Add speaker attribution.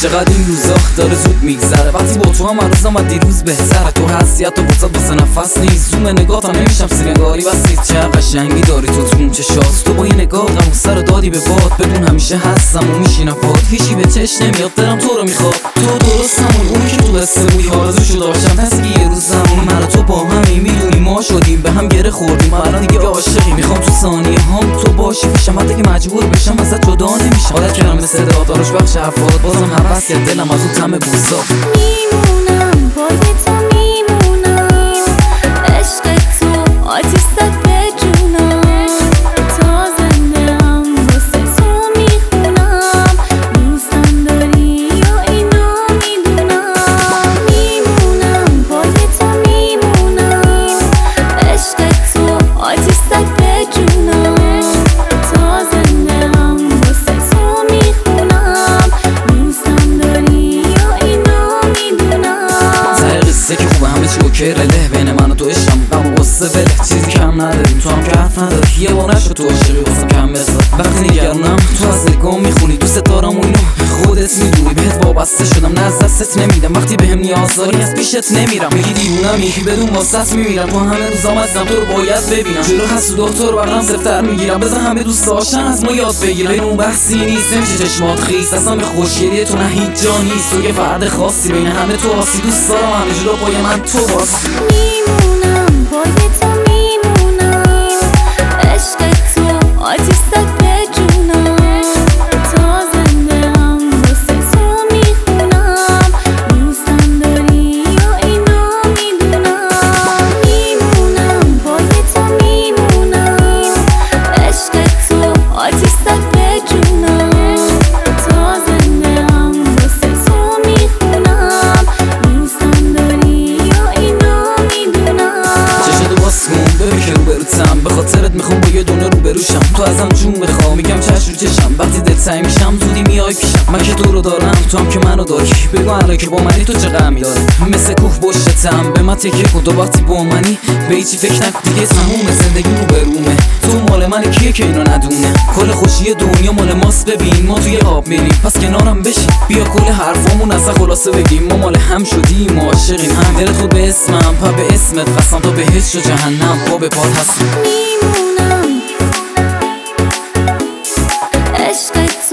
Speaker 1: چقدر این روزا داره زود میگذره وقتی با تو هم روزم از دیروز بهتره. تو هستی حتی وسط واسه نفس نیست. زوم نگاهت هم نمیشم سینگاری بسید. چه قشنگی داری تو اون چشات. تو با یه نگاه غم و سر دادی به باد. بدون همیشه هستم و میشینم پاد. هیچی به چش نمیاد دلم تو رو میخواد. تو درست همون اونی که تو قصه بودی. آرزوشو داشتم پس که یه روز زمان من و تو با همین میدونی ما شدیم به هم گره خوردیم. الان دیگه عاشقی میخوام تو ثانیه هم تو باشی پیشم حتی که مجبور بشم ازت جدا نمیشم. عادت کردم مثل داداش بخش حرفات بازم هوس کرد دلم از اون طعم بوسات.
Speaker 2: میمونم پای تو میمونم عشق تو آتیش زد به جونم تا زنده هم واسه تو میخونم دوستم داری یا اینو میدونم. میمونم پای تو میمونم عشق تو آتیش زد به جونم تا زنده هم واسه تو میخونم دوستم داری یا اینو میدونم.
Speaker 1: سر قصه که خوبه همه چی اوکیه له بین من و تو عشقم غم و غصه بله چیزی کم نداریم تو هم که حرف نداری. یه بار نشد تو عاشقی واسم کم بذار وقتی نگرانم تو از نگاه میخونی دوست دارم و اینو خودت میدونی بهت وابسته شدم نه از دستت نمیدم وقتی بهم نیاز داری از پیشت نمیرم. میگی دیوونم یکی بدون واسط میمیرم تو همه روزام ازم تو رو باید ببینم جلو حسود دکتر بغلم سفتر میگیرم بزن همه دوست داشتن از ما یاد بگیرن اون بحثی نیست نمیشه چشمات خیس اصلا به خوشگلی تو نه هیچ جا نیست. تو یه فرد خاصی بین همه تو آسی دوست دارم همه جلو پای من تو باسی.
Speaker 2: میمونم پای تو میمونم عشق تو آتیش زد به جونم تا زنده هم واسه تو میخونم دوستم داری یا اینو میدونم. میمونم پای تو میمونم عشق تو آتیش زد به جونم تا زنده هم واسه تو میخونم دوستم داری یا اینو میدونم.
Speaker 1: چشتو باز کن ببین که روبروتم به خاطرت میخوام با یه دونه روبروشم. تو ازم جون بخواه میگم چش رو چشم وقتی دلتنگ میشم زودی میای پیشم. من که تو رو دارم تو هم که منو داری بگو الان که با منی تو چه غمی داری. مثل کوه پشتم به من تکیه کن تو وقتی با منی به هیچی فکر نکن دیگه تمومه زندگی روبرومه. تو مال من کیه که اینو ندونه کل خوشی دنیا مال ماست. ببین ما توی آب میریم پس کنارم بشین بیا کل حرفامون از خلاصه بگیم ما مال هم شدیم ما عاشقیم هم دلت خود به اسمم پا به اسمت قسم تا بهشت و جهنم پا به پات هستم.
Speaker 2: میمونم عشق